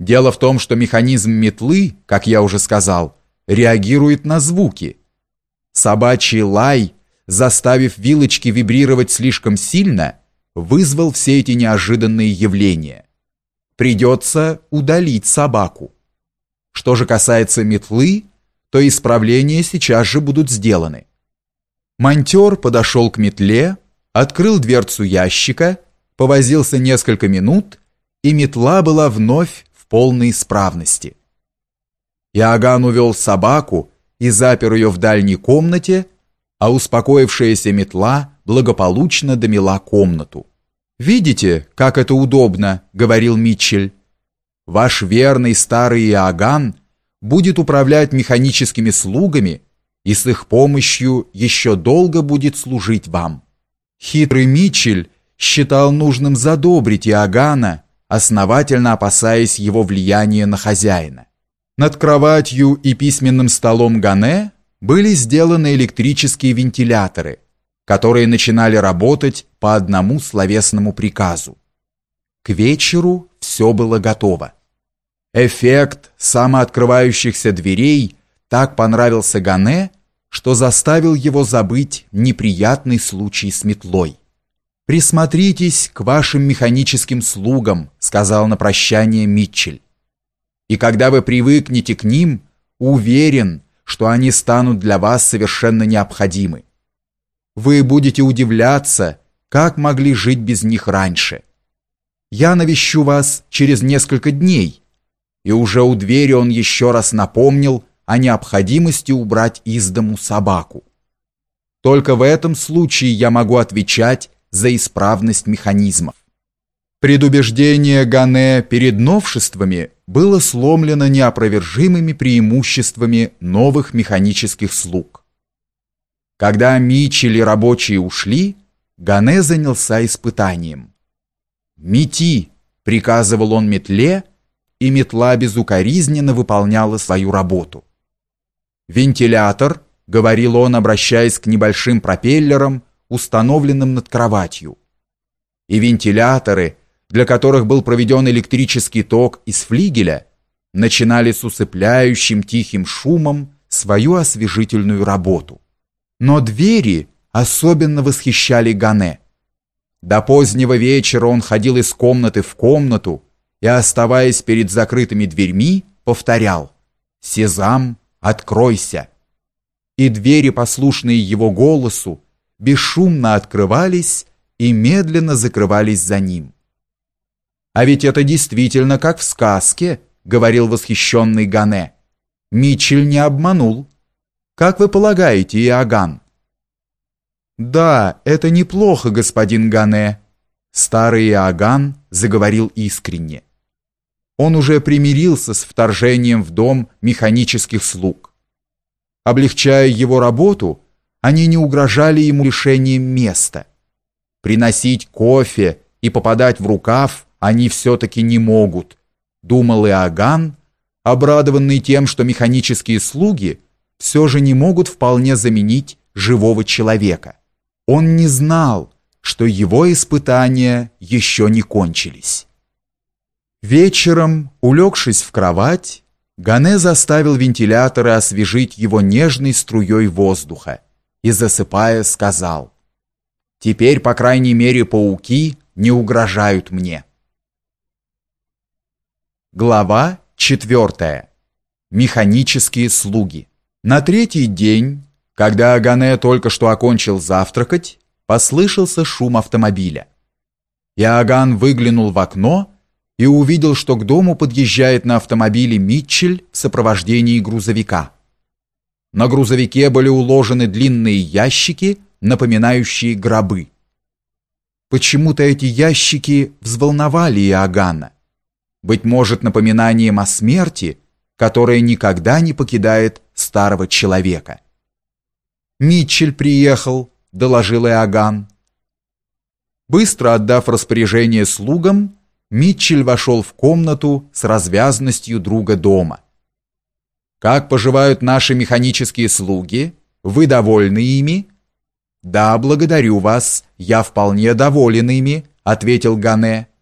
Дело в том, что механизм метлы, как я уже сказал, реагирует на звуки. Собачий лай, заставив вилочки вибрировать слишком сильно, вызвал все эти неожиданные явления. Придется удалить собаку. Что же касается метлы, то исправления сейчас же будут сделаны. Монтер подошел к метле, открыл дверцу ящика, повозился несколько минут, и метла была вновь в полной исправности. Иоганн увел собаку и запер ее в дальней комнате, а успокоившаяся метла благополучно домела комнату. «Видите, как это удобно», — говорил Митчель. «Ваш верный старый Иоганн будет управлять механическими слугами и с их помощью еще долго будет служить вам». Хитрый Митчель считал нужным задобрить Иоганна, основательно опасаясь его влияния на хозяина. Над кроватью и письменным столом Гане были сделаны электрические вентиляторы, которые начинали работать по одному словесному приказу. К вечеру все было готово. Эффект самооткрывающихся дверей так понравился Гане, что заставил его забыть неприятный случай с метлой. «Присмотритесь к вашим механическим слугам», — сказал на прощание Митчель. «И когда вы привыкнете к ним, уверен, что они станут для вас совершенно необходимы. Вы будете удивляться, как могли жить без них раньше. Я навещу вас через несколько дней». И уже у двери он еще раз напомнил о необходимости убрать из дому собаку. Только в этом случае я могу отвечать за исправность механизмов. Предубеждение Гане перед новшествами было сломлено неопровержимыми преимуществами новых механических слуг. Когда Митчель и рабочие ушли, Гане занялся испытанием. «Мети!» — приказывал он метле, и метла безукоризненно выполняла свою работу. «Вентилятор», — говорил он, обращаясь к небольшим пропеллерам, установленным над кроватью. И вентиляторы, для которых был проведен электрический ток из флигеля, начинали с усыпляющим тихим шумом свою освежительную работу. Но двери особенно восхищали Гане. До позднего вечера он ходил из комнаты в комнату и, оставаясь перед закрытыми дверьми, повторял: «Сезам, откройся!» И двери, послушные его голосу, бесшумно открывались и медленно закрывались за ним. «А ведь это действительно как в сказке», — говорил восхищенный Гане. «Митчель не обманул. Как вы полагаете, Иоганн?» «Да, это неплохо, господин Гане», — старый Иоганн заговорил искренне. Он уже примирился с вторжением в дом механических слуг. Облегчая его работу, они не угрожали ему лишением места. Приносить кофе и попадать в рукав они все-таки не могут, думал Иоганн, обрадованный тем, что механические слуги все же не могут вполне заменить живого человека. Он не знал, что его испытания еще не кончились. Вечером, улегшись в кровать, Гане заставил вентиляторы освежить его нежной струей воздуха и, засыпая, сказал: «Теперь, по крайней мере, пауки не угрожают мне». Глава 4. Механические слуги. На третий день, когда Гане только что окончил завтракать, послышался шум автомобиля. Иоганн выглянул в окно и увидел, что к дому подъезжает на автомобиле Митчель в сопровождении грузовика. На грузовике были уложены длинные ящики, напоминающие гробы. Почему-то эти ящики взволновали Иоганна. Быть может, напоминанием о смерти, которая никогда не покидает старого человека. «Митчель приехал», — доложил Иоганн. Быстро отдав распоряжение слугам, Митчель вошел в комнату с развязностью друга дома. «Как поживают наши механические слуги? Вы довольны ими?» «Да, благодарю вас, я вполне доволен ими», — ответил Гане.